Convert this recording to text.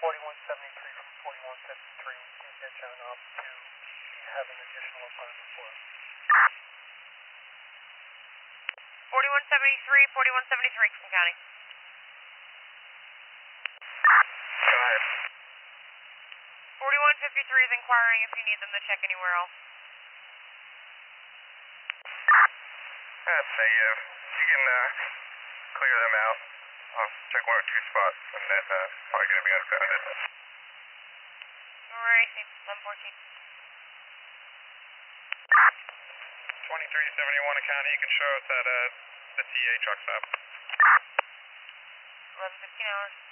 4173 from 4173. Please get John up to have an additional assignment for us. 4173, 4173, King County. Go ahead. 4153 is inquiring if you need them to check anywhere else. I'd say you can clear them out. I'll check one or two spots, and then probably going to be unfounded. Alright, 1114. 2371 County, you can show us at the TA truck stop. 11:15 hours.